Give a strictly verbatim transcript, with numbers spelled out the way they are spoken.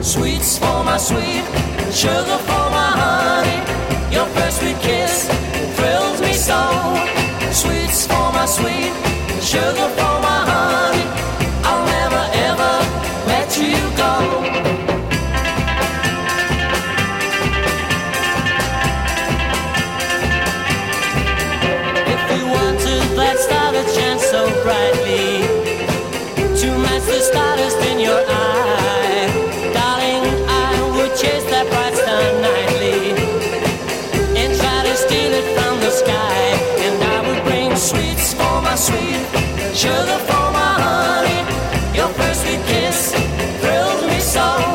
Sweets for my sweet, sugar for my honey. Your first sweet kiss thrills me so. Sweets for my sweet, sugar for my honey. I'll never ever let you go. If you wanted that star that shines so brightly to match the stardust in your eye, darling, I would chase that bright star nightly and try to steal it from the sky. And I would bring sweets for my sweet, sugar for my honey. Your first sweet kiss thrills me so.